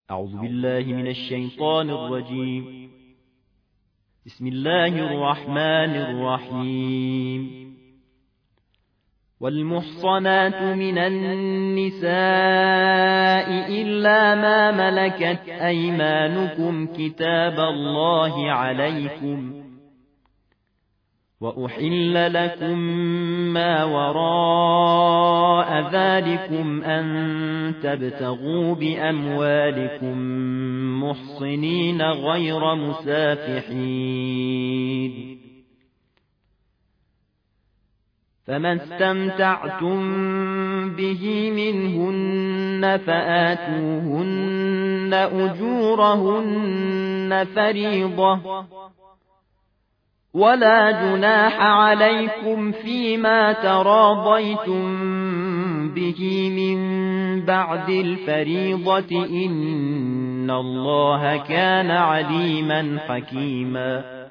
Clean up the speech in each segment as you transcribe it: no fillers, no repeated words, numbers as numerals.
أعوذ بالله من الشيطان الرجيم. بسم الله الرحمن الرحيم. والمحصنات من النساء إلا ما ملكت أيمانكم كتاب الله عليكم، وأحل لكم ما وراء ذلكم أن تبتغوا بأموالكم محصنين غير مسافحين، فما استمتعتم به منهن فآتوهن أجورهن فريضة، ولا جناح عليكم فيما تراضيتم به من بعد الفريضة، إن الله كان عليما حكيما.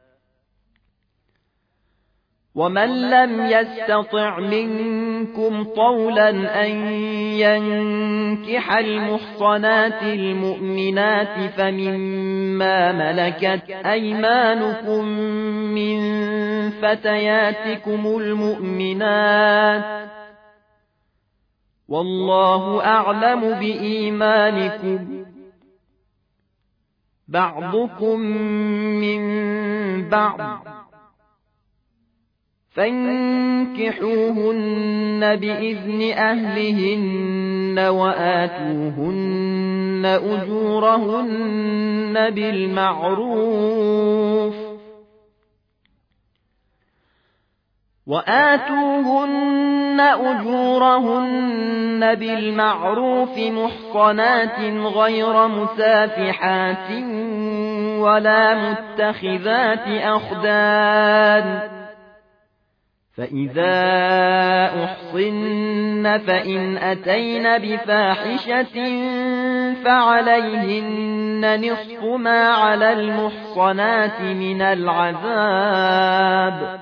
ومن لم يستطع منكم طولا أن ينكح المحصنات المؤمنات فمما ملكت أيمانكم من فتياتكم المؤمنات، والله أعلم بإيمانكم، بعضكم من بعض، فانكحوهن بإذن أهلهن وآتوهن أجورهن بالمعروف محصنات غير مسافحات ولا متخذات أخدان، فإذا أحصن فإن أتين بفاحشة فعليهن نصف ما على المحصنات من العذاب،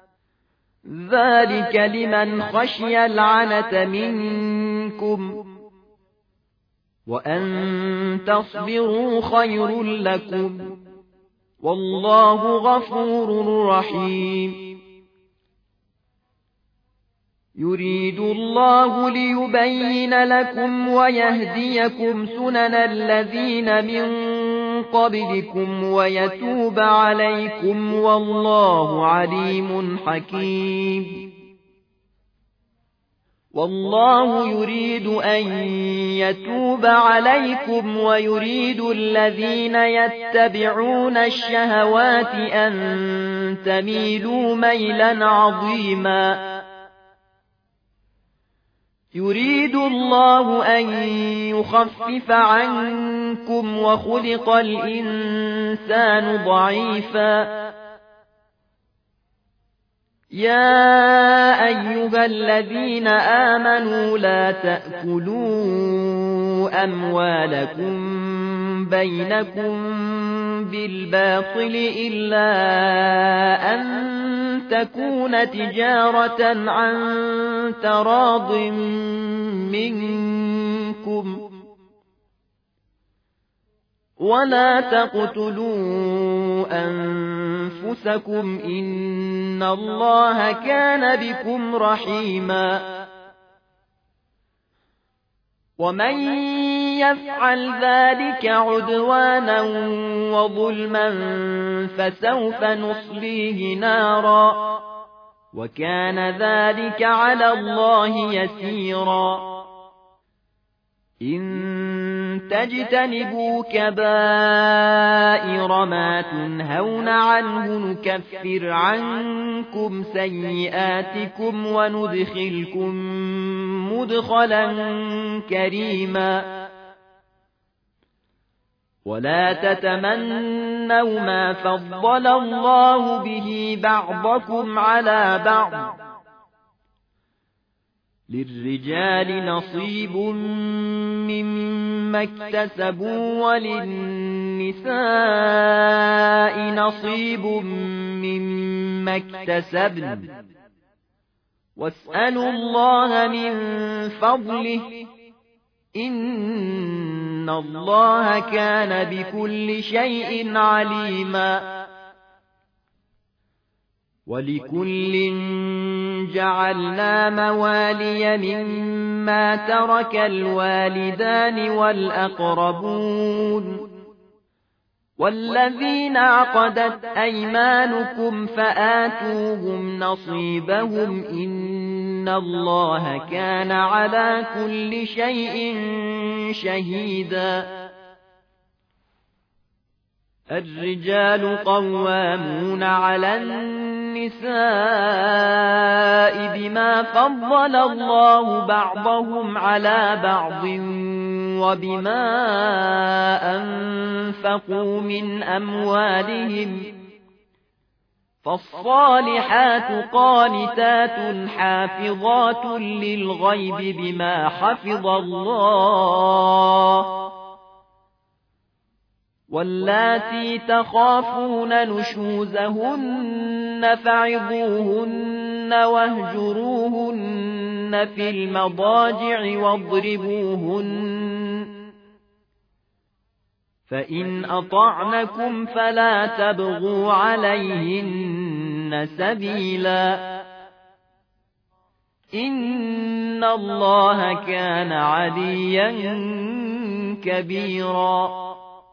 ذلك لمن خشي العنة منكم، وأن تصبروا خير لكم، والله غفور رحيم. يريد الله ليبين لكم ويهديكم سنن الذين من قبلكم ويتوب عليكم، والله عليم حكيم. والله يريد أن يتوب عليكم ويريد الذين يتبعون الشهوات أن تميلوا ميلا عظيما. يريد الله أن يخفف عنكم وخلق الإنسان ضعيفا. يا أيها الذين آمنوا لا تأكلوا أموالكم بينكم بالباطل إلا أن تكون تجارة عن تراض منكم، ولا تقتلوا أنفسكم إن الله كان بكم رحيما. ومن يفعل ذلك عدوانا وظلما فسوف نصليه نارا، وكان ذلك على الله يسيرا. إن تجتنبوا كبائر ما تنهون عنه نكفر عنكم سيئاتكم وندخلكم مدخلا كريما. ولا تتمنوا ما فضل الله به بعضكم على بعض، للرجال نصيب مما اكتسبوا وللنساء نصيب مما اكتسبن، واسألوا الله من فضله إن إن الله كان بكل شيء عليما ولكل جعلنا موالي مما ترك الوالدان والأقربون والذين عقدت أيمانكم فآتوهم نصيبهم إن الله كان على كل شيء شهيدا الرجال قوامون على النساء بما فضل الله بعضهم على بعض وبما أنفقوا من أموالهم فالصالحات قانتات حافظات للغيب بما حفظ الله واللاتي تخافون نشوزهن فعظوهن واهجروهن في المضاجع واضربوهن فإن أطعنكم فلا تبغوا عليهن سبيلا إن الله كان عليا كبيرا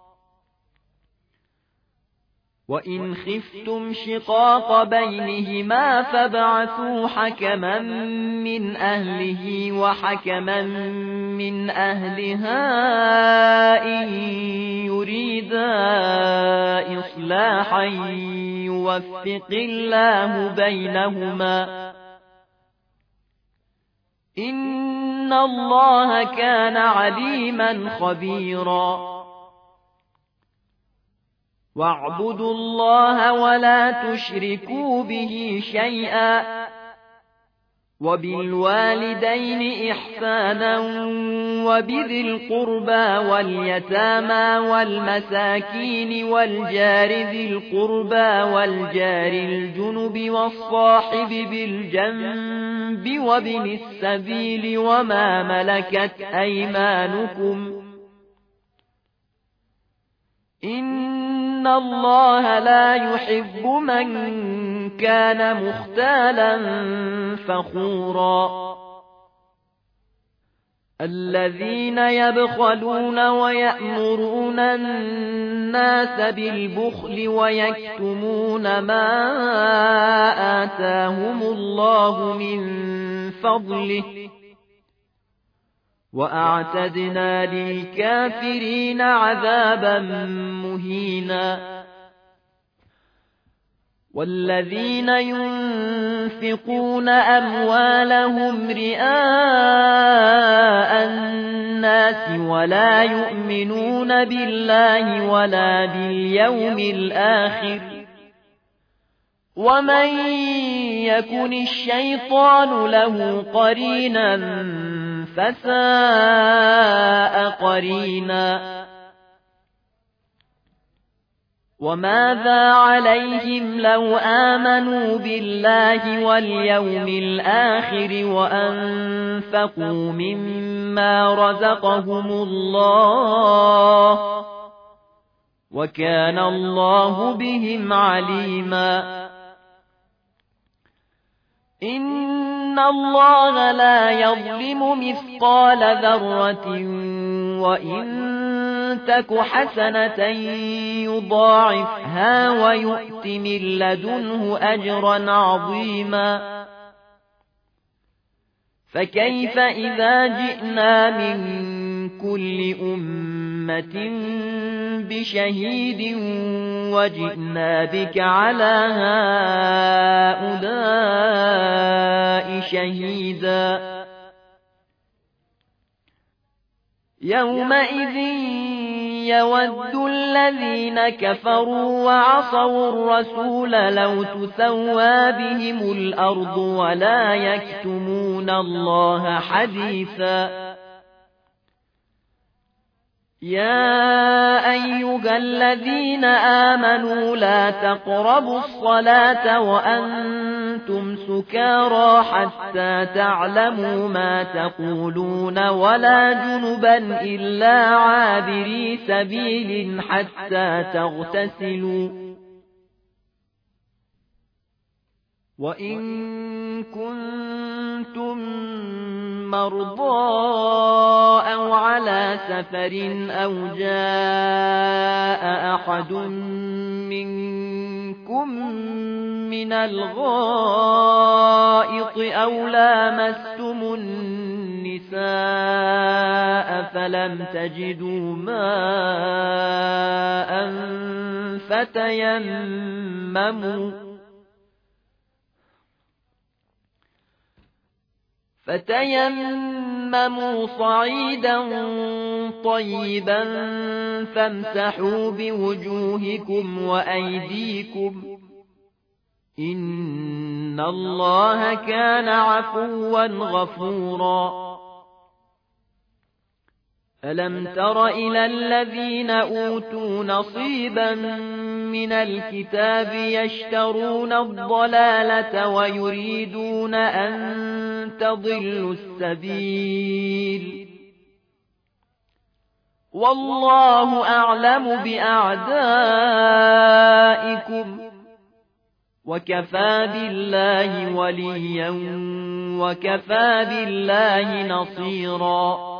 وإن خفتم شقاق بينهما فابعثوا حكما من أهله وحكما من أهلها إن يريدا إصلاحا يوفق الله بينهما إن الله كان عليما خبيرا واعبدوا الله ولا تشركوا به شيئا وبالوالدين إحسانا وبذي القربى واليتامى والمساكين والجار ذي القربى والجار الجنب والصاحب بالجنب وابن السبيل وما ملكت أيمانكم إن الله لا يحب من كان مختالا فخورا الذين يبخلون ويأمرون الناس بالبخل ويكتمون ما آتاهم الله من فضله وأعتدنا للكافرين عذابا مهينا والذين ينفقون أموالهم رئاء الناس ولا يؤمنون بالله ولا باليوم الآخر ومن يكن الشيطان له قرينا فساء قرينا وماذا عليهم لو آمنوا بالله واليوم الآخر وأنفقوا مما رزقهم الله وكان الله بهم عليما إن الله لا يظلم مثقال ذرة وإن تك حسنة يضاعفها ويؤت من لدنه أجرا عظيما فكيف إذا جئنا من كل أمة بشهيد وجئنا بك على هؤلاء شهيدا يومئذ يود الذين كفروا وعصوا الرسول لو تسوى بهم الأرض ولا يكتمون الله حديثا يا أيها الذين آمنوا لا تقربوا الصلاة وأنتم أنتم سكارى حتى تعلموا ما تقولون ولا جنبا إلا عابري سبيل حتى تغتسلوا وإن كنتم مرضى أو على سفر أو جاء أحد منكم من الغائط أو لامستم النساء فلم تجدوا ماء فتيمموا صعيدا طيبا فامسحوا بوجوهكم وأيديكم إن الله كان عفوا غفورا ألم تر إلى الذين أوتوا نصيبا من الكتاب يشترون الضلالة ويريدون أن تضلوا السبيل والله أعلم بأعدائكم وكفى بالله وليا وكفى بالله نصيرا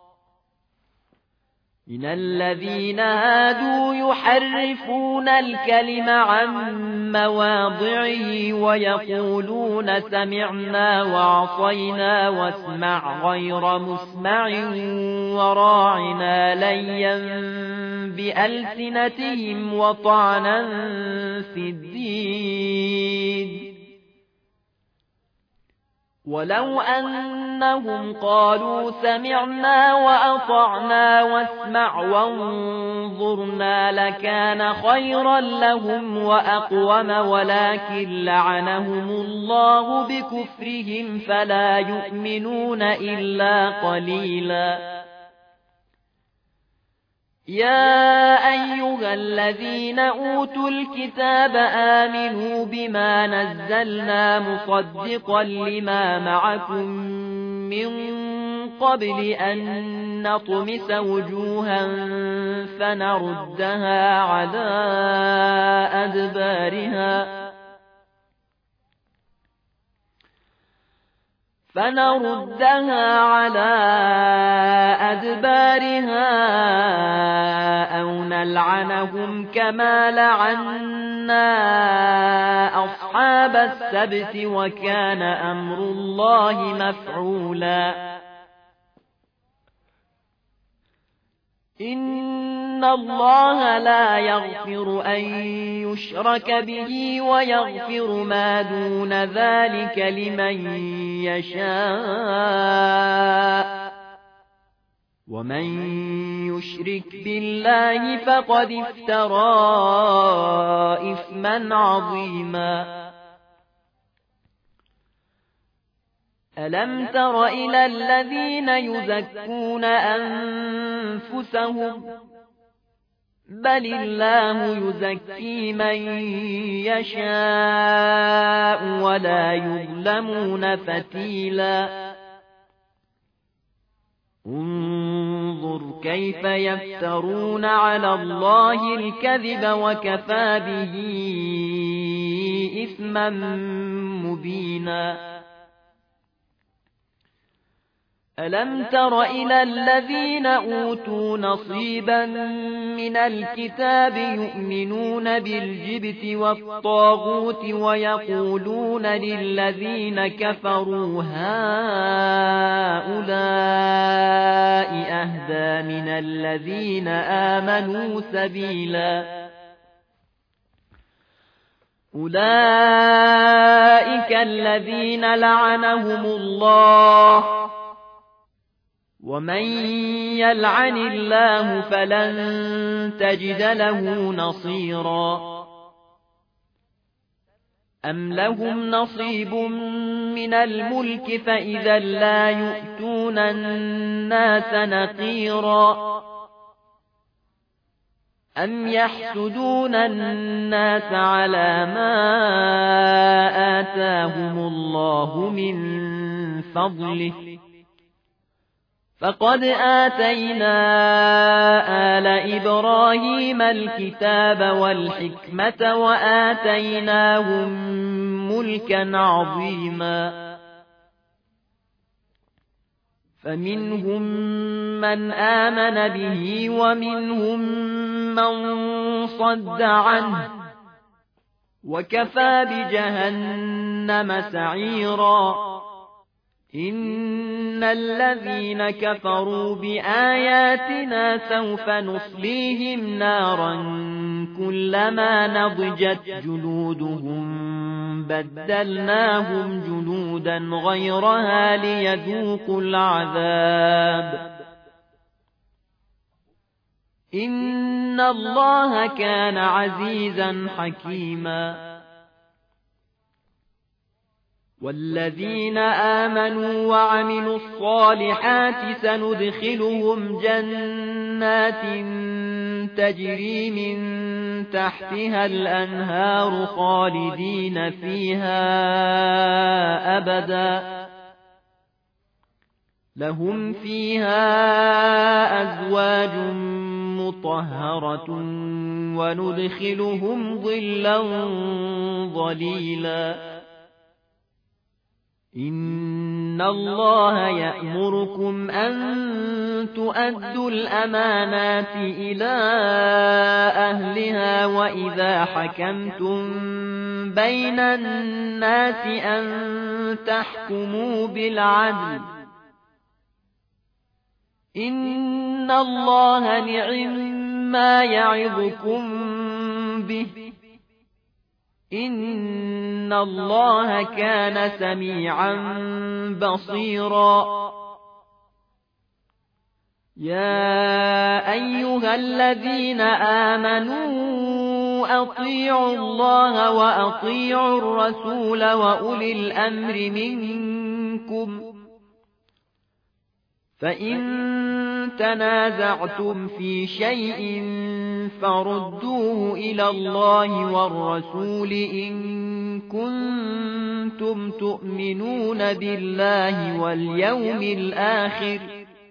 من الذين هادوا يحرفون الكلم عن مواضعه ويقولون سمعنا وعصينا واسمع غير مسمع وراعنا ليا بألسنتهم وطعنا في الدين ولو أنهم قالوا سمعنا وأطعنا واسمع وانظرنا لكان خيرا لهم وأقوم ولكن لعنهم الله بكفرهم فلا يؤمنون إلا قليلا يا أيها الذين أوتوا الكتاب آمنوا بما نزلنا مصدقا لما معكم من قبل أن نطمس وجوها فنردها على أدبارها أو نلعنهم كما لعنا أصحاب السبت وكان أمر الله مفعولا إن الله لا يغفر أن يشرك به ويغفر ما دون ذلك لمن يشاء ومن يشرك بالله فقد افترى إثما عظيما ألم تر إلى الذين يزكون أنفسهم بل الله يزكي من يشاء ولا يظلمون فتيلا انظر كيف يفترون على الله الكذب وكفى به إثما مبينا ألم تر إلى الذين أوتوا نصيبا من الكتاب يؤمنون بالجبت والطاغوت ويقولون للذين كفروا هؤلاء أهدى من الذين آمنوا سبيلا أولئك الذين لعنهم الله ومن يلعن الله فلن تجد له نصيرا أم لهم نصيب من الملك فإذا لا يؤتون الناس نقيرا أَمْ يَحْسُدُونَ النَّاسَ عَلَى مَا آتَاهُمُ اللَّهُ مِنْ فَضْلِهِ فَقَدْ آتَيْنَا آلَ إِبْرَاهِيمَ الْكِتَابَ وَالْحِكْمَةَ وَآتَيْنَاهُمْ مُلْكًا عَظِيمًا فَمِنْهُمْ مَنْ آمَنَ بِهِ وَمِنْهُمْ مَنْ صَدَّ عَنْهُ وَكَفَى بِجَهَنَّمَ سَعِيرًا إِنَّ الَّذِينَ كَفَرُوا بِآيَاتِنَا سَوْفَ نُصْلِيهِمْ نَارًا كُلَّمَا نَضِجَتْ جُلُودُهُمْ بَدَّلْنَاهُمْ جُلُودًا غَيْرَهَا لِيَذُوقُوا الْعَذَابَ إِنَّ اللَّهَ كَانَ عَزِيزًا حَكِيمًا وَالَّذِينَ آمَنُوا وَعَمِلُوا الصَّالِحَاتِ سَنُدْخِلُهُمْ جَنَّاتٍ تَجْرِي مِن تَحْتِهَا الْأَنْهَارُ خَالِدِينَ فِيهَا أَبَدًا لَهُمْ فِيهَا أَزْوَاجٌ مُطَهَّرَةٌ وَنُدْخِلُهُمْ ظِلًّا ظَلِيلًا إِنَّ اللَّهَ يَأْمُرُكُمْ أَن تُؤَدُّوا الْأَمَانَاتِ إِلَى أَهْلِهَا وَإِذَا حَكَمْتُم بَيْنَ النَّاسِ أَن تَحْكُمُوا بِالْعَدْلِ إِنَّ اللَّهَ نِعِمَّا يَعِظُكُم بِهِ إِنَّ اللَّهَ كَانَ سَمِيعًا بَصِيرًا يَا أَيُّهَا الَّذِينَ آمَنُوا أَطِيعُوا اللَّهَ وَأَطِيعُوا الرَّسُولَ وَأُولِي الْأَمْرِ مِنكُمْ فَإِن تَنَازَعْتُمْ فِي شَيْءٍ فَرُدُّوهُ إِلَى اللَّهِ وَالرَّسُولِ إِن كُنتُمْ تُؤْمِنُونَ بِاللَّهِ وَالْيَوْمِ الْآخِرِ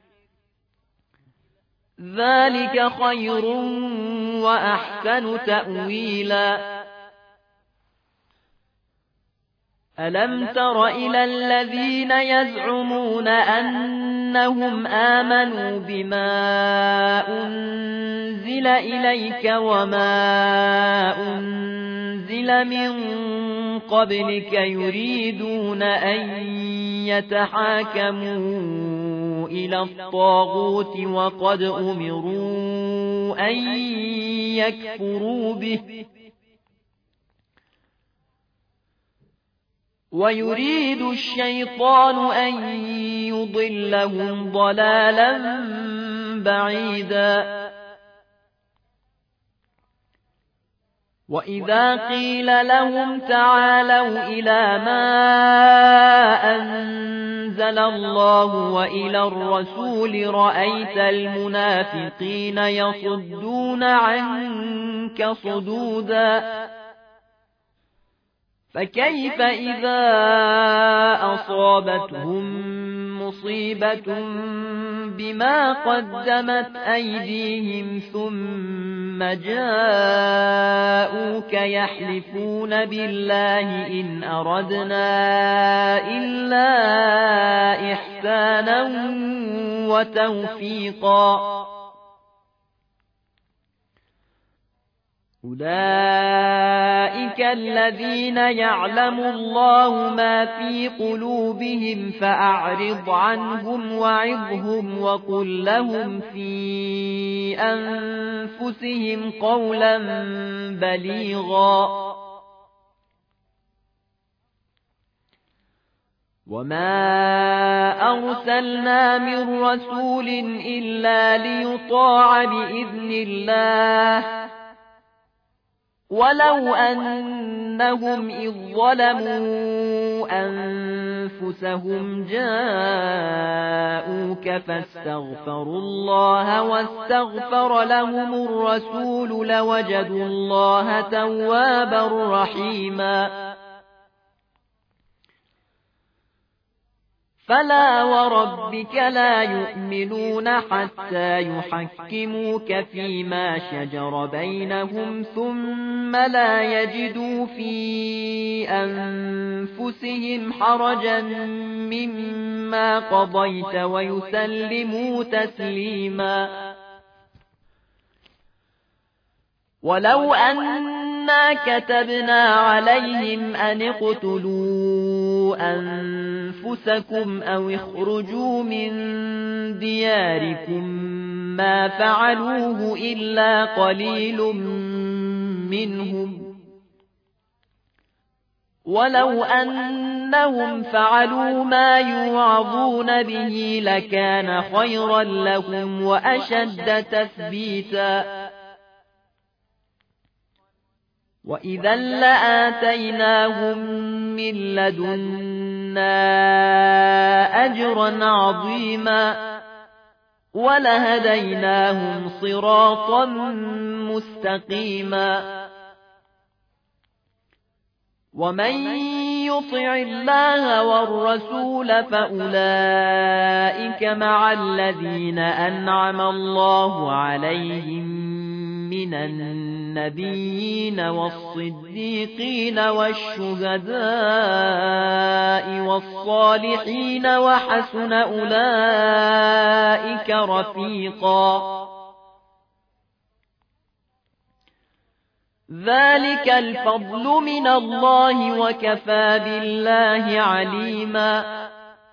ذَلِكَ خَيْرٌ وَأَحْسَنُ تَأْوِيلًا أَلَمْ تَرَ إِلَى الَّذِينَ يَزْعُمُونَ أَنَّهُمْ آمَنُوا بِمَا أُنزِلَ إِلَيْكَ وَمَا أُنزِلَ مِن قَبْلِكَ يُرِيدُونَ أَن يَتَحَاكَمُوا إِلَى الطَّاغُوتِ وَقَدْ أُمِرُوا أَن يَكْفُرُوا بِهِ وَيُرِيدُ الشَّيْطَانُ أَن يُضِلَّهُمْ ضَلَالًا بَعِيدًا وَإِذَا قِيلَ لَهُمْ تَعَالَوْا إِلَى مَا أَنزَلَ اللَّهُ وَإِلَى الرَّسُولِ رَأَيْتَ الْمُنَافِقِينَ يَصُدُّونَ عَنكَ صُدُودًا فَكَيْفَ إِذَا أَصَابَتْهُم مُّصِيبَةٌ بِمَا قَدَّمَتْ أَيْدِيهِمْ ثُمَّ جَاءُوكَ يَحْلِفُونَ بِاللَّهِ إِنْ أَرَدْنَا إِلَّا إِحْسَانًا وَتَوْفِيقًا أُولَئِكَ الَّذِينَ يَعْلَمُ اللَّهُ مَا فِي قُلُوبِهِمْ فَأَعْرِضْ عَنْهُمْ وَعِظْهُمْ وَقُل لَّهُمْ فِي أَنفُسِهِمْ قَوْلًا بَلِيغًا وَمَا أَرْسَلْنَا مِن رَّسُولٍ إِلَّا لِيُطَاعَ بِإِذْنِ اللَّهِ وَلَوْ أَنَّهُمْ إِذ ظَّلَمُوا أنفسهم جاءوك فاستغفروا الله واستغفر لهم الرسول لوجدوا الله توابا رحيما فلا وربك لا يؤمنون حتى يحكموك فيما شجر بينهم ثم لا يجدوا في أنفسهم حرجا مما قضيت ويسلموا تسليما ولو أننا كتبنا عليهم أن اقتلوا أنفسكم أو اخرجوا من دياركم ما فعلوه إلا قليل منهم ولو أنهم فعلوا ما يوعظون به لكان خيرا لهم وأشد تثبيتا وإذا لآتيناهم من لدنا أجرا عظيما ولهديناهم صراطا مستقيما ومن يطع الله والرسول فأولئك مع الذين أنعم الله عليهم من النبيين والصديقين والشهداء والصالحين وحسن أولئك رفيقا ذلك الفضل من الله وكفى بالله عليما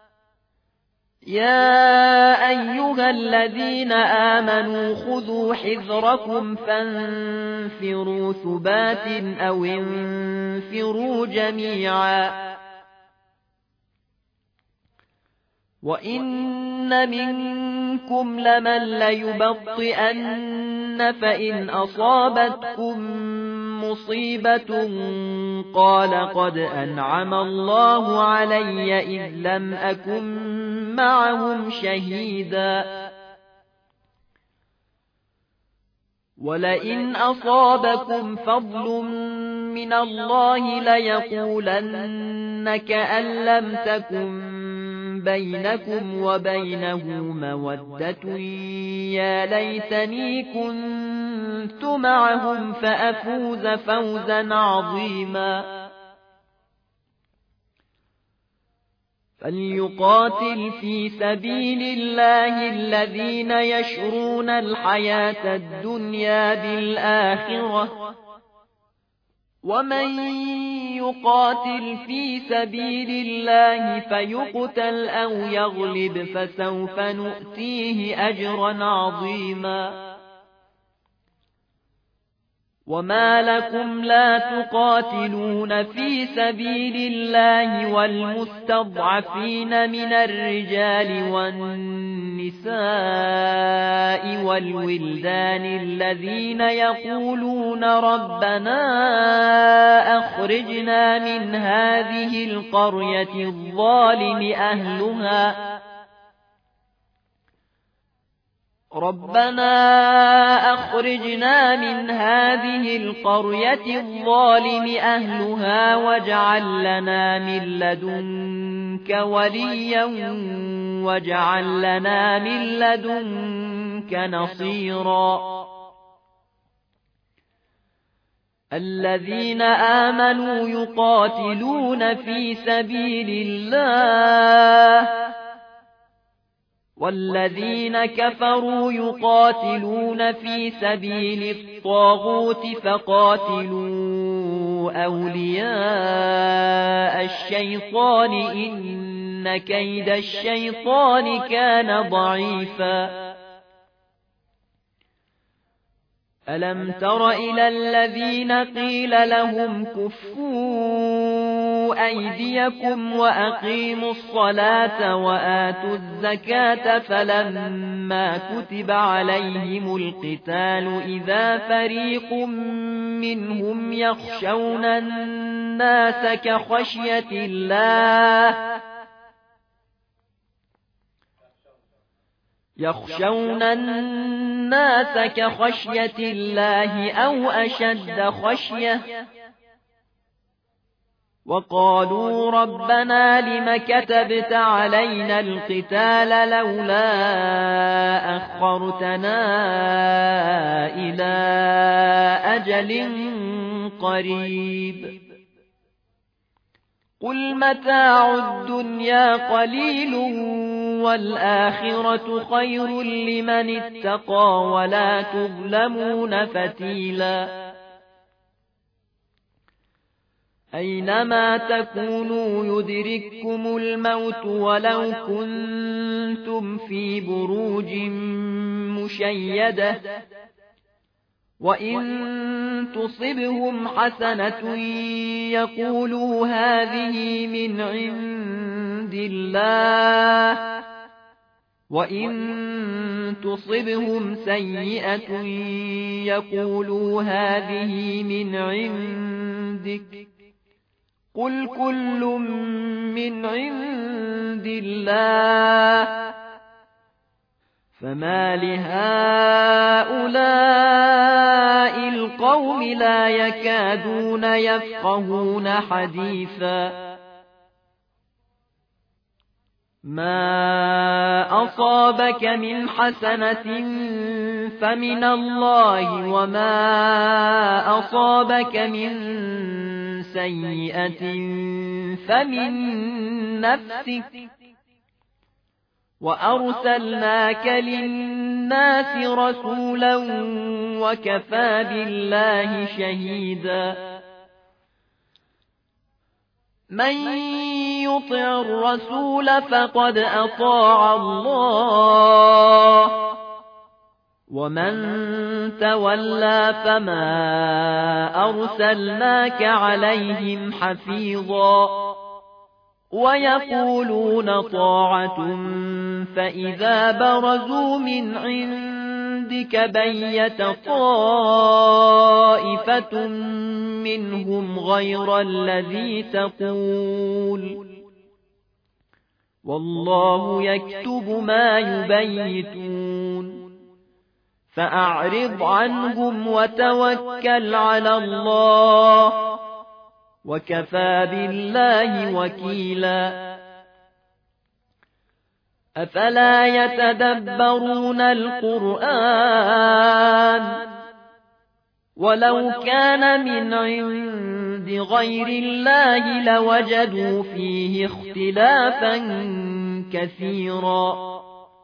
يا أيها الذين آمنوا خذوا حذركم فانفروا ثبات أو انفروا جميعا وإن منكم لمن ليبطئن فإن أصابتكم مصيبة قال قد أنعم الله علي إذ لم أكن معهم شهيدا ولئن أصابكم فضل من الله ليقولن كأن لم تكن بينكم وبينه مودة يا ليتني كنت معهم فأفوز فوزا عظيما فليقاتل في سبيل الله الذين يشرون الحياة الدنيا بالآخرة ومن يقاتل في سبيل الله فيقتل أو يغلب فسوف نؤتيه أجرا عظيما وما لكم لا تقاتلون في سبيل الله والمستضعفين من الرجال والنساء والولدان الذين يقولون ربنا أخرجنا من هذه القرية الظالم أهلها واجعل لنا من لدنك وليا واجعل لنا من لدنك نصيرا الذين آمنوا يقاتلون في سبيل الله والذين كفروا يقاتلون في سبيل الطاغوت فقاتلوا أولياء الشيطان إن كيد الشيطان كان ضعيفا ألم تر إلى الذين قيل لهم كفوا أيديكم وأقيموا الصلاة وآتوا الزكاة فلما كتب عليهم القتال إذا فريق منهم يخشون الناس كخشية الله أو أشد خشية وقالوا ربنا لم كتبت علينا القتال لولا أخرتنا إلى أجل قريب قل متاع الدنيا قليل والآخرة خير لمن اتقى ولا تظلمون فتيلا أينما تكونوا يدرككم الموت ولو كنتم في بروج مشيدة وإن تصبهم حسنة يقولوا هذه من عند الله وإن تصبهم سيئة يقولوا هذه من عندك قل كل من عند الله فما لهؤلاء القوم لا يكادون يفقهون حديثا ما أصابك من حسنة فمن الله وما أصابك من سيئة فمن نفسك وأرسلناك للناس رسولا وكفى بالله شهيدا من يطع الرسول فقد أطاع الله ومن تولى فما أرسلناك عليهم حفيظا ويقولون طاعة فإذا برزوا من عندك بيت طائفة منهم غير الذي تقول والله يكتب ما يبيتون فأعرض عنهم وتوكل على الله وكفى بالله وكيلا أفلا يتدبرون القرآن ولو كان من عند غير الله لوجدوا فيه اختلافا كثيرا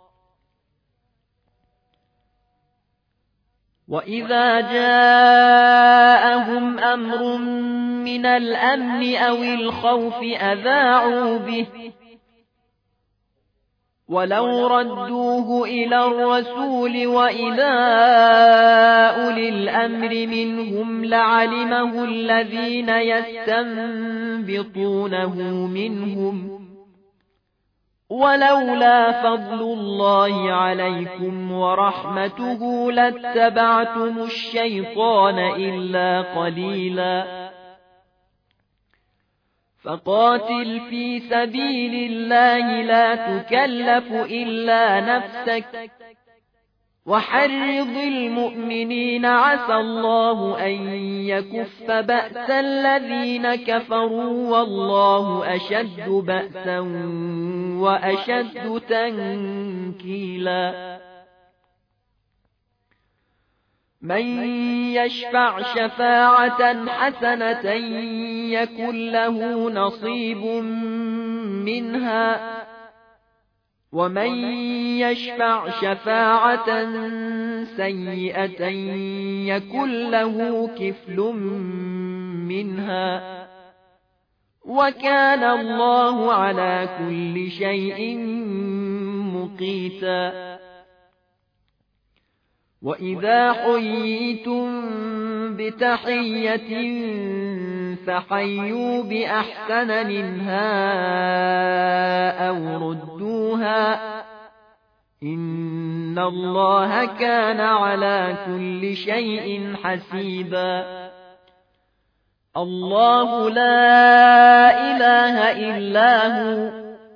وإذا جاءهم أمر من الأمن أو الخوف أذاعوا به ولو ردوه إلى الرسول وإلى أولي الأمر منهم لعلمه الذين يستنبطونه منهم ولولا فضل الله عليكم ورحمته لاتبعتم الشيطان إلا قليلا فقاتل في سبيل الله لا تكلف إلا نفسك وحرض المؤمنين عسى الله أن يكف بأس الذين كفروا والله أشد بأسا وأشد تنكيلا من يشفع شفاعة حسنة يكن له نصيب منها ومن يشفع شفاعة سيئة يكن له كفل منها وكان الله على كل شيء مقيتا وإذا حييتم بتحية فحيوا بأحسن منها أو ردوها إن الله كان على كل شيء حسيبا الله لا إله إلا هو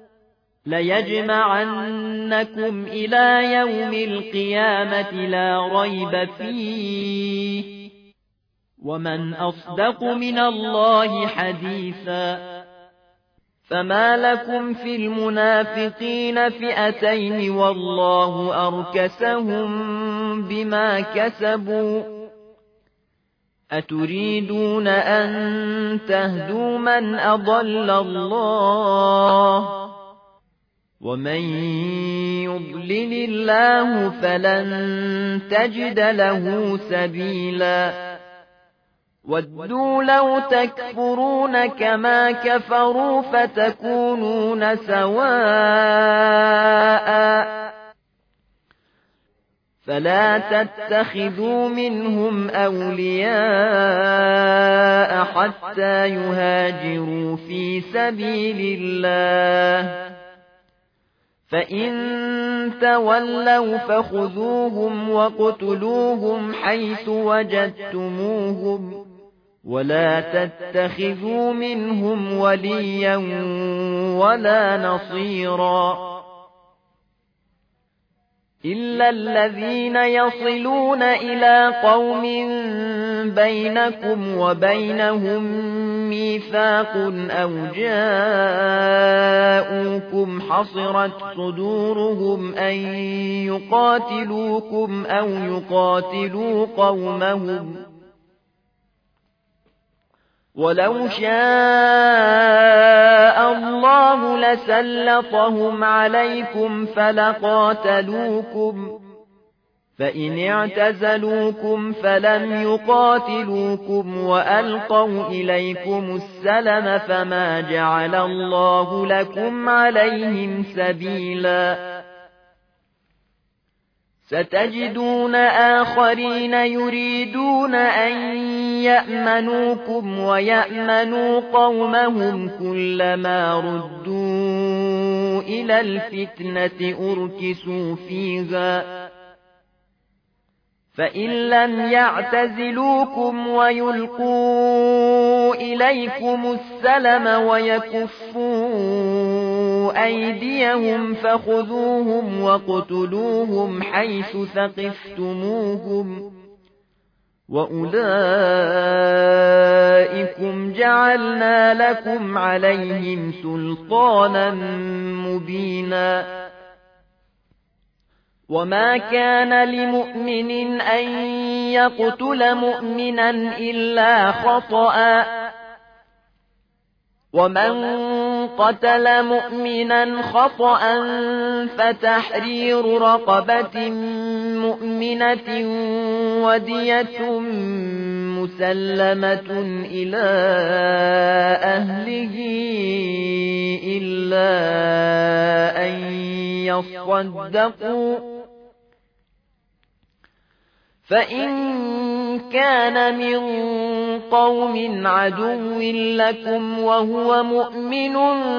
ليجمعنكم إلى يوم القيامة لا ريب فيه ومن أصدق من الله حديثا فما لكم في المنافقين فئتين والله أركسهم بما كسبوا أتريدون أن تهدوا من أضل الله ومن يضلل الله فلن تجد له سبيلا ودوا لو تكفرون كما كفروا فتكونون سواء فلا تتخذوا منهم أولياء حتى يهاجروا في سبيل الله فإن تولوا فخذوهم وقتلوهم حيث وجدتموهم ولا تتخذوا منهم وليا ولا نصيرا إلا الذين يصلون إلى قوم بينكم وبينهم ميثاق أو جاءوكم حصرت صدورهم أن يقاتلوكم أو يقاتلوا قومهم ولو شاء الله لسلطهم عليكم فلقاتلوكم فإن اعتزلوكم فلم يقاتلوكم وألقوا إليكم السلم فما جعل الله لكم عليهم سبيلا ستجدون آخرين يريدون أن يأمنوكم ويأمنوا قومهم كلما ردوا إلى الفتنة أركسوا فيها فإن لم يعتزلوكم ويلقوا إليكم السلم ويكفوا أيديهم فخذوهم وقتلوهم حيث ثقفتموهم وأولئكم جعلنا لكم عليهم سلطانا مبينا وما كان لمؤمن أن يقتل مؤمنا إلا خطأ ومن قتل مؤمنا خطأ فتحرير رقبة مؤمنة ودية مسلمة إلى أهله إلا أن يصدقوا فإن كان من قوم عدو لكم وهو مؤمن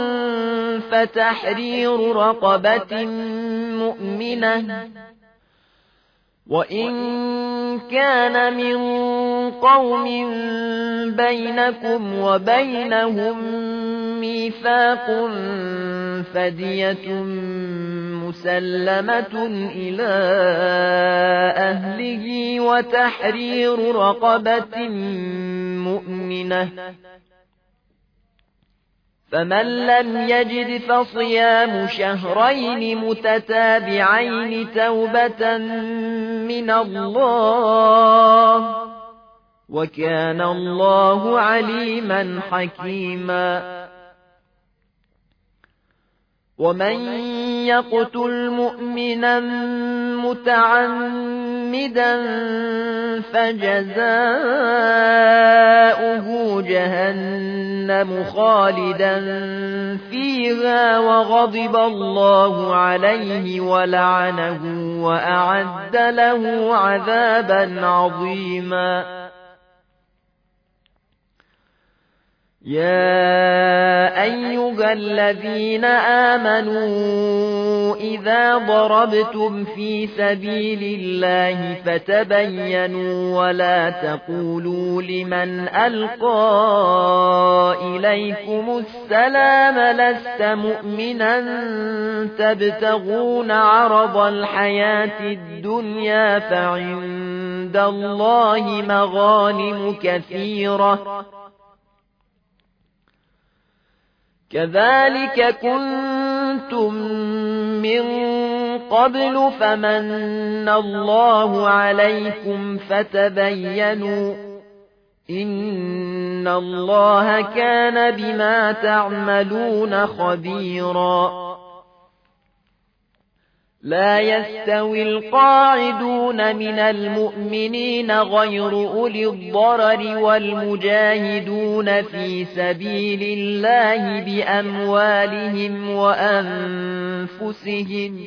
فتحرير رقبة مؤمنة وإن كان من قوم بينكم وبينهم ميثاق فدية مسلمة إلى أهله وتحرير رقبة مؤمنة فمن لم يجد فصيام شهرين متتابعين توبة من الله وكان الله عليما حكيما ومن يقتل مؤمنا متعمدا فجزاؤه جهنم خالدا فيها وغضب الله عليه ولعنه وأعد له عذابا عظيما. يا أيها الذين آمنوا إذا ضربتم في سبيل الله فتبينوا ولا تقولوا لمن ألقى إليكم السلام لست مؤمنا تبتغون عرض الحياة الدنيا فعند الله مغانم كثيرة كذلك كنتم من قبل فمن الله عليكم فتبينوا إن الله كان بما تعملون خبيرا. لا يستوي القاعدون من المؤمنين غير أولي الضرر والمجاهدون في سبيل الله بأموالهم وأنفسهم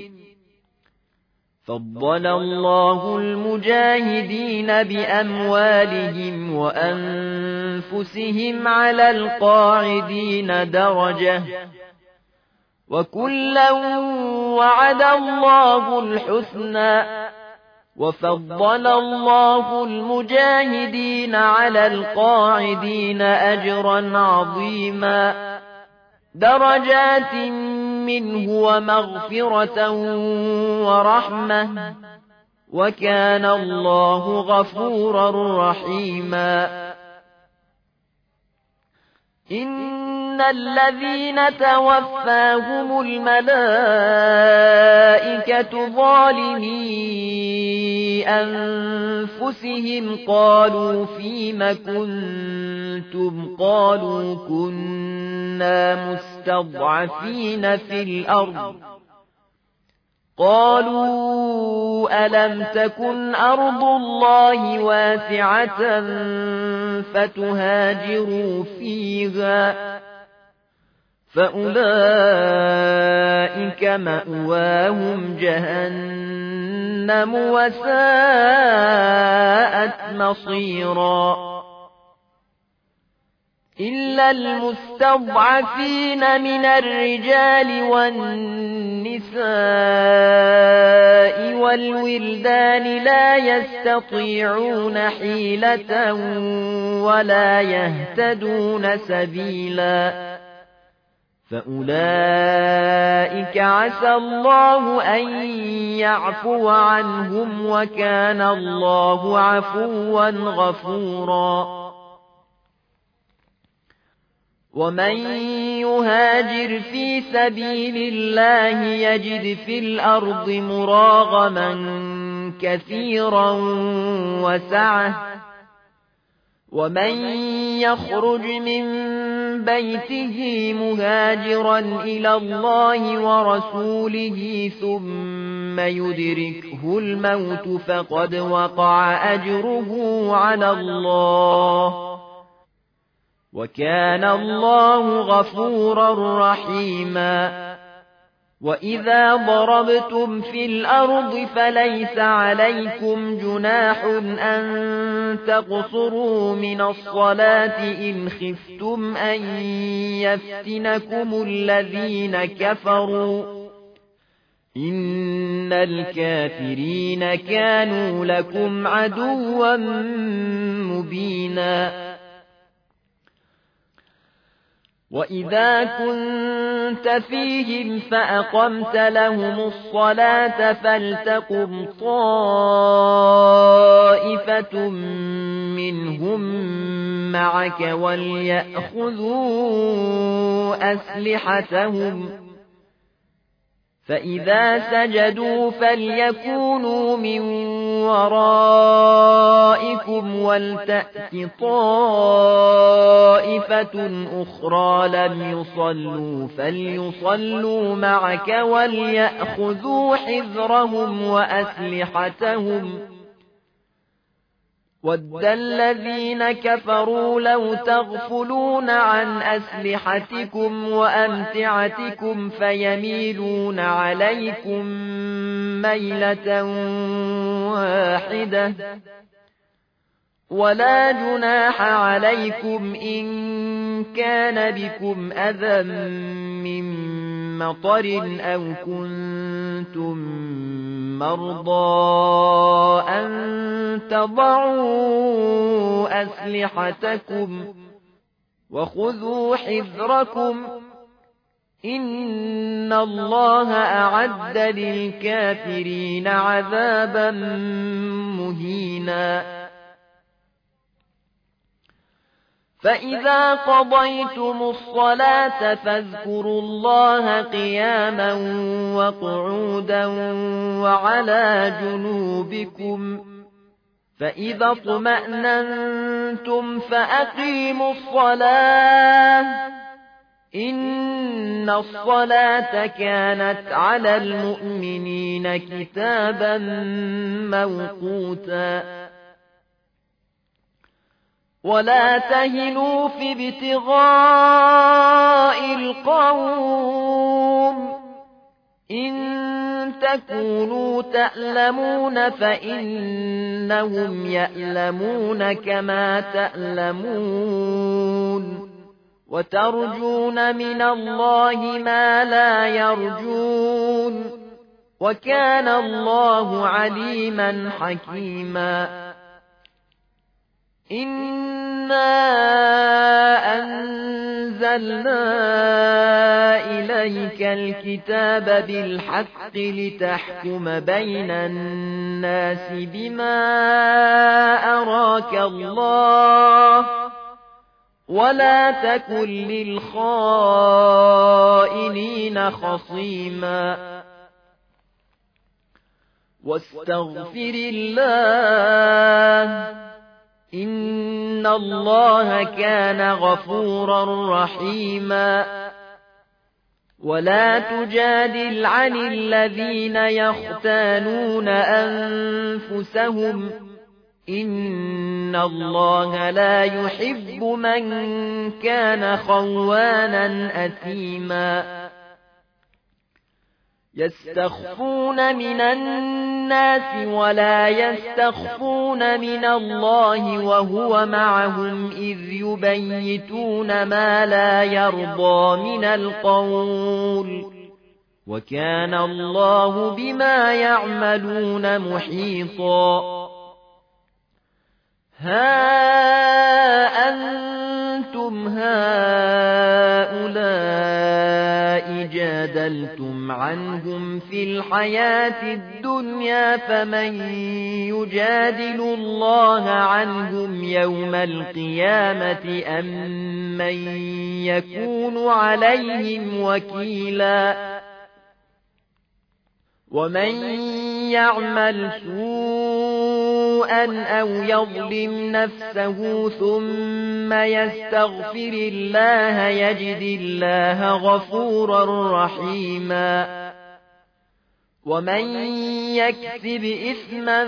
فضل الله المجاهدين بأموالهم وأنفسهم على القاعدين درجة وكلا وعد الله الحسنى وفضل الله المجاهدين على القاعدين أجرا عظيما درجات منه ومغفرة ورحمة وكان الله غفورا رحيما. إن الذين توفاهم الملائكة ظالمي أنفسهم قالوا فيم كنتم قالوا كنا مستضعفين في الأرض قالوا ألم تكن أرض الله واسعة فتهاجروا فيها فأولئك مأواهم جهنم وساءت مصيرا. إلا المستضعفين من الرجال والنساء والولدان لا يستطيعون حيلة ولا يهتدون سبيلا فأولئك عسى الله أن يعفو عنهم وكان الله عفوا غفورا. ومن يهاجر في سبيل الله يجد في الأرض مراغما كثيرا وسعة ومن يخرج من بيته مهاجرا إلى الله ورسوله ثم يدركه الموت فقد وقع أجره على الله وكان الله غفورا رحيما. وإذا ضربتم في الأرض فليس عليكم جناح أن تقصروا من الصلاة إن خفتم أن يفتنكم الذين كفروا إن الكافرين كانوا لكم عدوا مبينا. وإذا كنت فيهم فأقمت لهم الصلاة فلتقم طائفة منهم معك وليأخذوا أسلحتهم فإذا سجدوا فليكونوا من ورائكم ولتأت طائفة أخرى لم يصلوا فليصلوا معك وليأخذوا حذرهم وأسلحتهم وَدَّ الَّذِينَ كَفَرُوا لَوْ تَغْفُلُونَ عَنْ أَسْلِحَتِكُمْ وَأَمْتِعَتِكُمْ فَيَمِيلُونَ عَلَيْكُمْ مَيْلَةً وَاحِدَةً وَلَا جُنَاحَ عَلَيْكُمْ إِن كَانَ بِكُمْ أَذًى مِّن مَّطَرٍ أَوْ كُنتُم مَّرْضَىٰ أَن تَضَعُوا أَسْلِحَتَكُمْ وَخُذُوا حِذْرَكُمْ إِنَّ اللَّهَ أَعَدَّ لِلْكَافِرِينَ عَذَابًا مُّهِينًا فَإِذَا قَضَيْتُمُ الصَّلَاةَ فاذكروا اللَّهَ قِيَامًا وَقُعُودًا وَعَلَى جُنُوبِكُمْ فَإِذَا اطْمَأْنَنتُمْ فَأَقِيمُوا الصَّلَاةَ إِنَّ الصَّلَاةَ كَانَتْ عَلَى الْمُؤْمِنِينَ كِتَابًا مَّوْقُوتًا وَلَا تَهِنُوا فِي ابْتِغَاءِ الْقَوْمِ إِن تَكُونُوا تَأْلَمُونَ فَإِنَّهُمْ يَأْلَمُونَ كَمَا تَأْلَمُونَ وَتَرْجُونَ مِنَ اللَّهِ مَا لَا يَرْجُونَ وَكَانَ اللَّهُ عَلِيمًا حَكِيمًا إِنَّا أَنزَلْنَا إِلَيْكَ الْكِتَابَ بِالْحَقِّ لِتَحْكُمَ بَيْنَ النَّاسِ بِمَا أَرَاكَ اللَّهُ وَلَا تَكُن لِّلْخَائِنِينَ خَصِيمًا وَاسْتَغْفِرِ اللَّهَ إِنَّ اللَّهَ كَانَ غَفُورًا رَّحِيمًا وَلَا تُجَادِلْ عَنِ الَّذِينَ يَخْتَانُونَ أَنفُسَهُمْ إِنَّ اللَّهَ لَا يُحِبُّ مَن كَانَ خَوَّانًا أَثِيمًا يَسْتَخْفُونَ مِنَ النَّاسِ وَلَا يَسْتَخْفُونَ مِنَ اللَّهِ وَهُوَ مَعَهُمْ إِذْ يُبَيِّتُونَ مَا لَا يَرْضَىٰ مِنَ الْقَوْلِ وَكَانَ اللَّهُ بِمَا يَعْمَلُونَ مُحِيطًا ها أنتم هؤلاء جادلتم عنهم في الحياة الدنيا فمن يجادل الله عنهم يوم القيامة أم من يكون عليهم وكيلا ومن يعمل سوءا أو يظلم نفسه ثم يستغفر الله يجد الله غفورا رحيما ومن يكسب إثما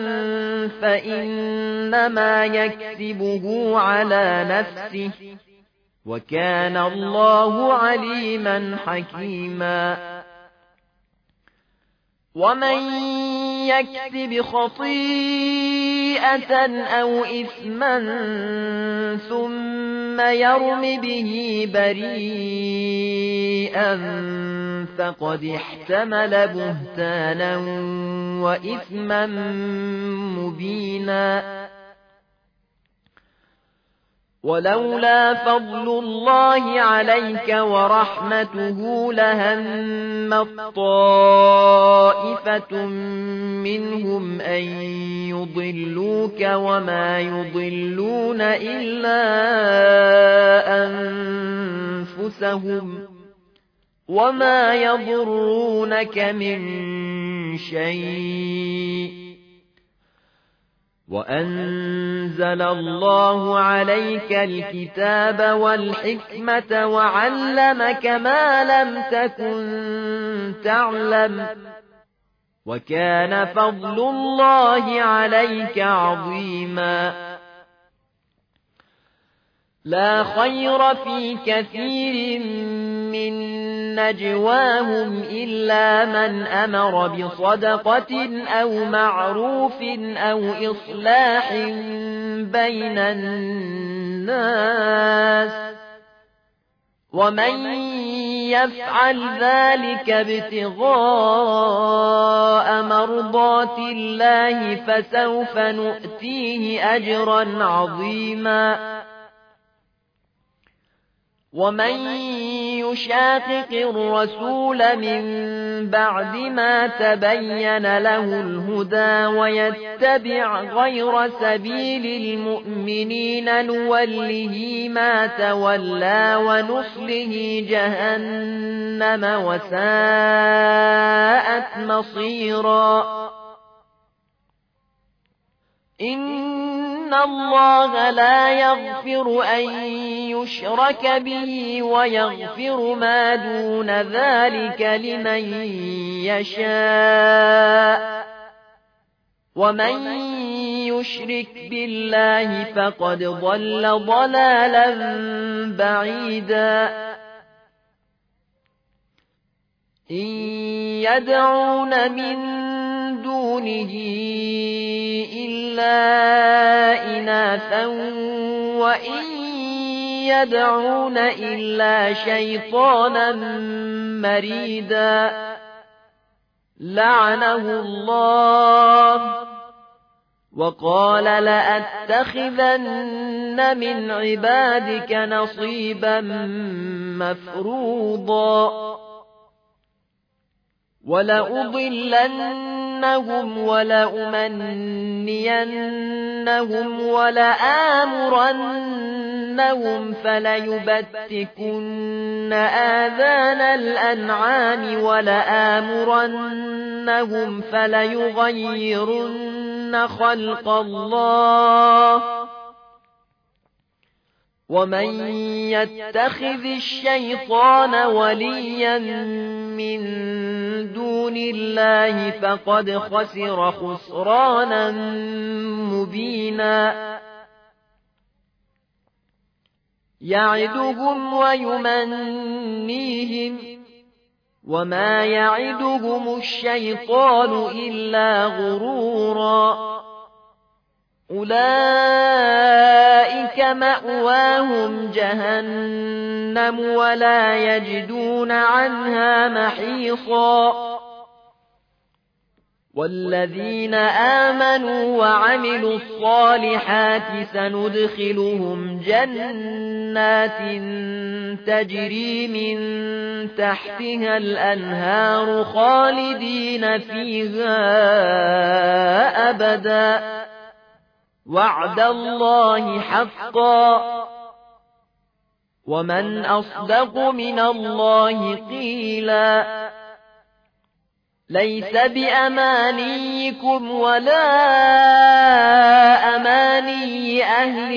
فإنما يكسبه على نفسه وكان الله عليما حكيما ومن يكسب خطيئة أو إثما ثم يرم به بريئا فقد احتمل بهتانا وإثما مبينا ولولا فضل الله عليك ورحمته لهمت طائفة منهم أن يضلوك وما يضلون إلا أنفسهم وما يضرونك من شيء وأنزل الله عليك الكتاب والحكمة وعلمك ما لم تكن تعلم وكان فضل الله عليك عظيما لا خير في كثير من نجواهم إلا من أمر بصدقة أو معروف أو إصلاح بين الناس ومن يفعل ذلك ابتغاء مرضات الله فسوف نؤتيه أجرا عظيما ومن يشاقق الرسول من بعد ما تبين له الهدى ويتبع غير سبيل المؤمنين نوله ما تولى ونصله جهنم وساءت مصيرا إن الله لا يغفر أن يشرك به ويغفر ما دون ذلك لمن يشاء ومن يشرك بالله فقد ضل ضلالا بعيدا إن يدعون من دونه إلا إناثا وإن يدعون إلا شيطانا مريدا لعنه الله وقال لأتخذن من عبادك نصيبا مفروضا ولأضلنهم ولأمنينهم ولآمرنهم فليبتكن آذان الأنعام ولآمرنهم فليغيرن خلق الله ومن يتخذ الشيطان وليا من دون الله فقد خسر خسرانا مبينا يعدهم ويمنيهم وما يعدهم الشيطان إلا غرورا أولئك مأواهم جهنم ولا يجدون عنها محيصا والذين آمنوا وعملوا الصالحات سندخلهم جنات تجري من تحتها الأنهار خالدين فيها أبدا وعد الله حقا ومن أصدق من الله قيلا ليس بأمانيكم ولا أماني أهل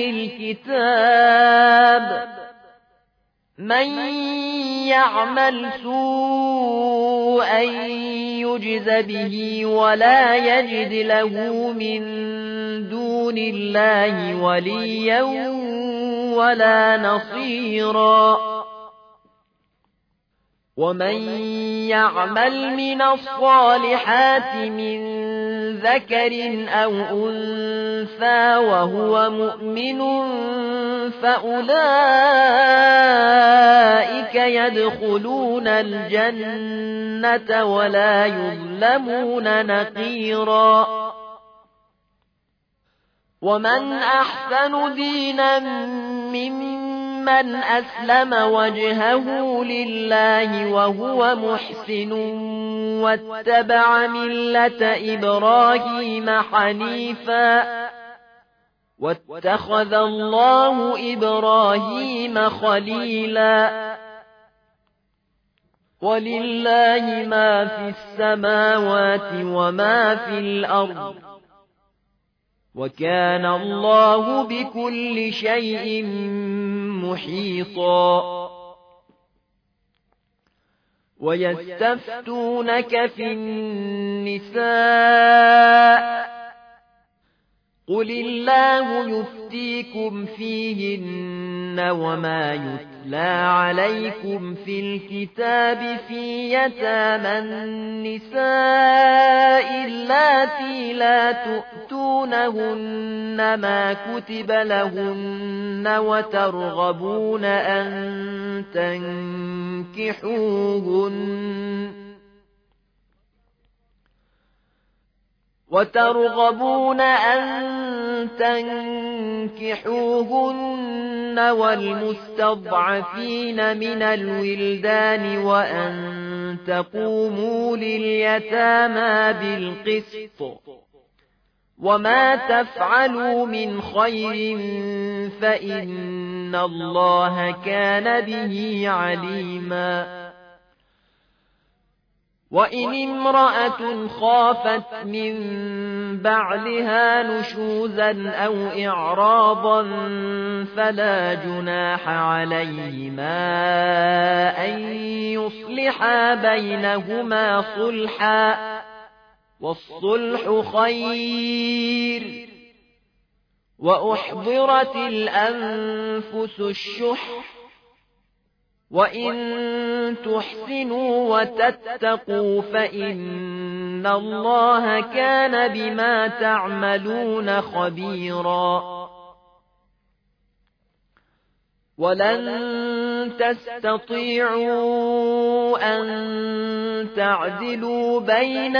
الكتاب من يعمل سوءا يجز به ولا يجد له من دون الله وليا ولا نصيرا ومن يعمل من الصالحات من ذكر أو أنثى وهو مؤمن فأولئك يدخلون الجنة ولا يظلمون نقيرا ومن أحسن دينا ممن أسلم وجهه لله وهو محسن واتبع ملة إبراهيم حنيفا واتخذ الله إبراهيم خليلا ولله ما في السماوات وما في الأرض وكان الله بكل شيء محيطا ويستفتونك في النساء قل الله يفتيكم فيهن وما يتلى عليكم في الكتاب في يتامى النساء اللاتي لا تؤتونهن ما كتب لهن وترغبون أن تنكحوهن والمستضعفين من الولدان وأن تقوموا لليتامى بالقسط وما تفعلوا من خير فإن الله كان به عليما وإن امرأة خافت من بعلها نشوزا أو إعراضا فلا جناح عليهما أن يصلحا بينهما صلحا والصلح خير وأحضرت الأنفس الشح وإن تحسنوا وتتقوا فإن الله كان بما تعملون خبيرا ولن تستطيعوا أن تعدلوا بين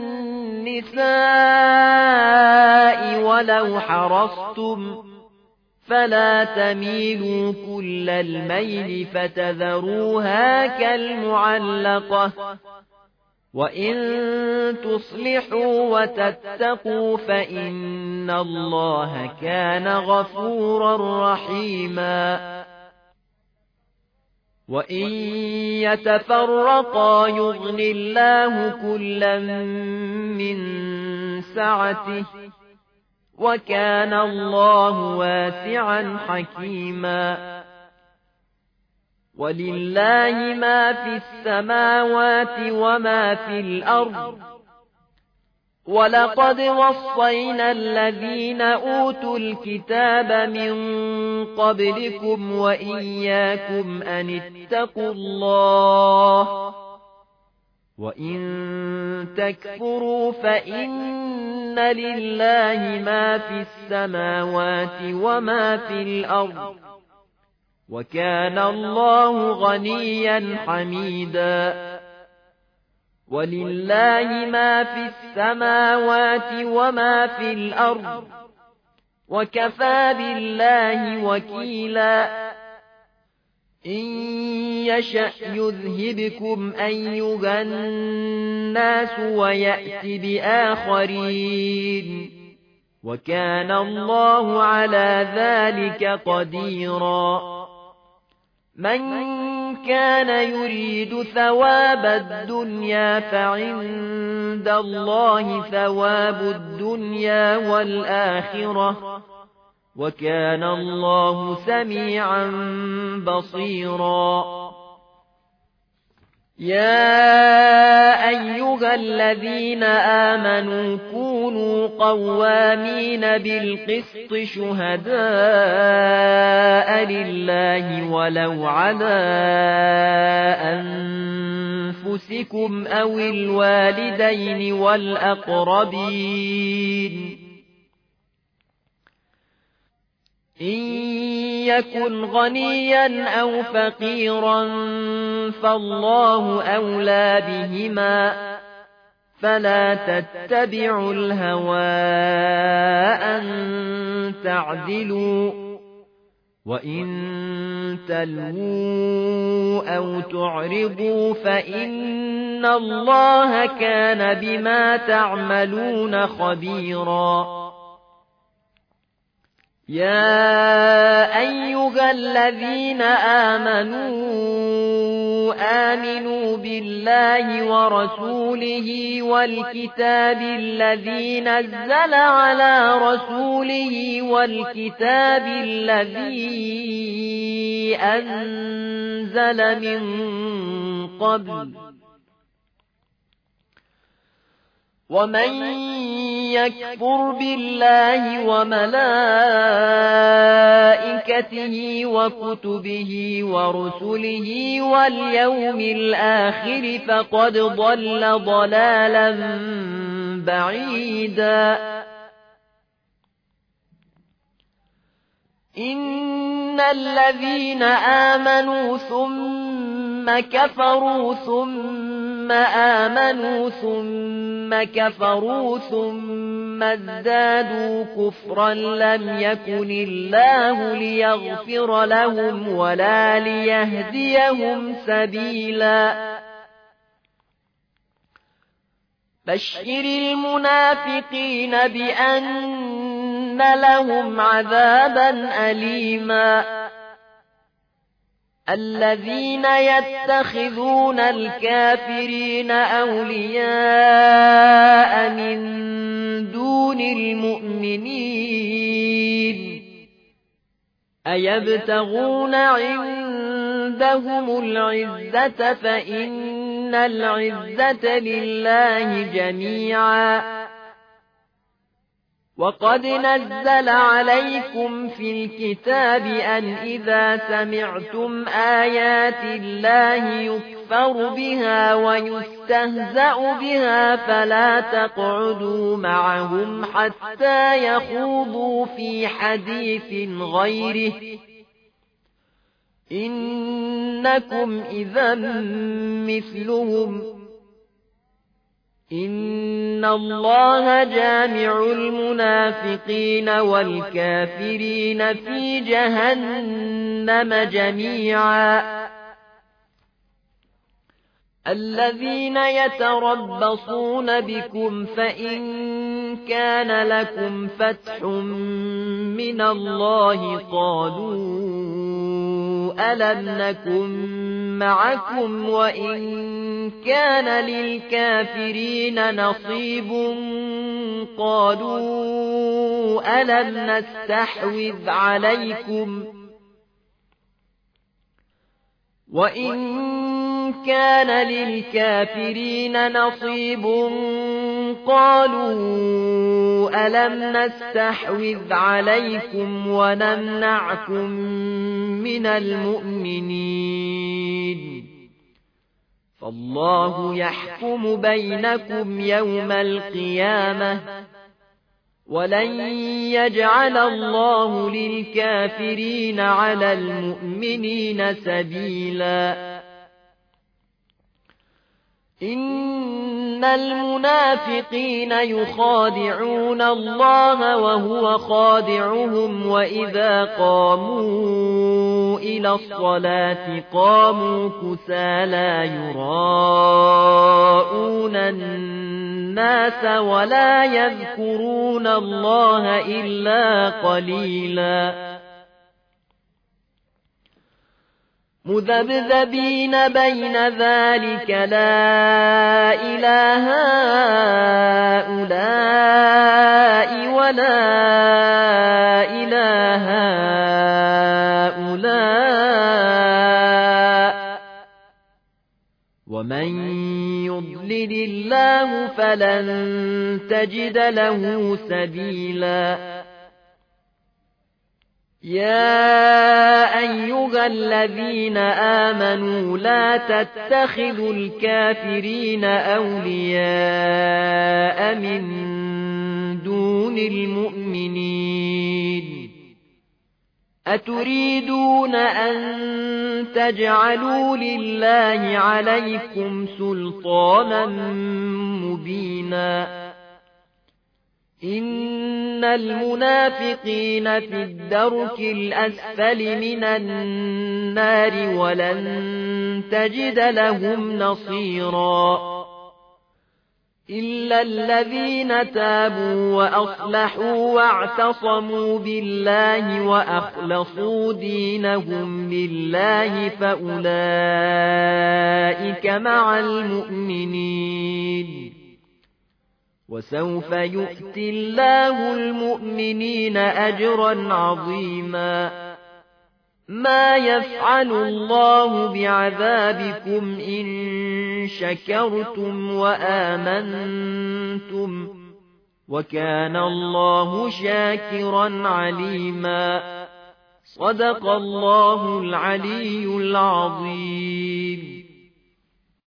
النساء ولو حرصتم فلا تميلوا كل الميل فتذروها كالمعلقة وإن تصلحوا وتتقوا فإن الله كان غفورا رحيما وإن يتفرقا يغن الله كلا من سعته وكان الله واسعا حكيما ولله ما في السماوات وما في الأرض ولقد وصينا الذين أوتوا الكتاب من قبلكم وإياكم أن اتقوا الله وإن تكفروا فإن لله ما في السماوات وما في الأرض وكان الله غنيا حميدا ولله ما في السماوات وما في الأرض وكفى بالله وكيلا إن يشأ يذهبكم أيها الناس ويأت بآخرين وكان الله على ذلك قديرا من كان يريد ثواب الدنيا فعند الله ثواب الدنيا والآخرة وكان الله سميعا بصيرا يا أيها الذين آمنوا كونوا قوامين بالقسط شهداء لله ولو على أنفسكم أو الوالدين والأقربين إن يكن غنيا أو فقيرا فالله أولى بهما فلا تتبعوا الهوى أن تعدلوا وإن تلووا أو تعرضوا فإن الله كان بما تعملون خبيرا يا أيها الذين آمنوا بالله ورسوله والكتاب الذي نزل على رسوله والكتاب الذي أنزل من قبل ومن يكفر بالله وملائكته وكتبه ورسله واليوم الآخر فقد ضل ضلالا بعيدا إن الذين آمنوا ثم كفروا ثم آمنوا ثم كفروا ثم ازدادوا كفرا لم يكن الله ليغفر لهم ولا ليهديهم سبيلا بشر المنافقين بأن لهم عذابا أليما الذين يتخذون الكافرين أولياء من دون المؤمنين أيبتغون عندهم العزة فإن العزة لله جميعا وقد نزل عليكم في الكتاب أن إذا سمعتم آيات الله يكفر بها ويستهزأ بها فلا تقعدوا معهم حتى يخوضوا في حديث غيره إنكم إذا مثلهم إن الله جامع المنافقين والكافرين في جهنم جميعا الذين يتربصون بكم فإن كان لكم فتح من الله قالوا ألم نكن معكم وإن كان للكافرين نصيب قالوا ألم نستحوذ عليكم وإن كان للكافرين نصيب قالوا ألم نستحوذ عليكم ونمنعكم من المؤمنين فالله يحكم بينكم يوم القيامة ولن يجعل الله للكافرين على المؤمنين سبيلا إن المنافقين يخادعون الله وهو خادعهم وإذا قاموا إلى الصلاة قاموا كسالى يراءون الناس ولا يذكرون الله إلا قليلا مذبذبين بين ذلك لا إله هؤلاء ولا إله هؤلاء ومن يضلل الله فلن تجد له سبيلا يا أيها الذين آمنوا لا تتخذوا الكافرين أولياء من دون المؤمنين أتريدون أن تجعلوا لله عليكم سلطانا مبينا إن المنافقين في الدرك الأسفل من النار ولن تجد لهم نصيرا إلا الذين تابوا وأصلحوا واعتصموا بالله وأخلصوا دينهم لله فأولئك مع المؤمنين وسوف يؤتي الله المؤمنين أجرا عظيما ما يفعل الله بعذابكم إن شكرتم وآمنتم وكان الله شاكرا عليما. صدق الله العلي العظيم.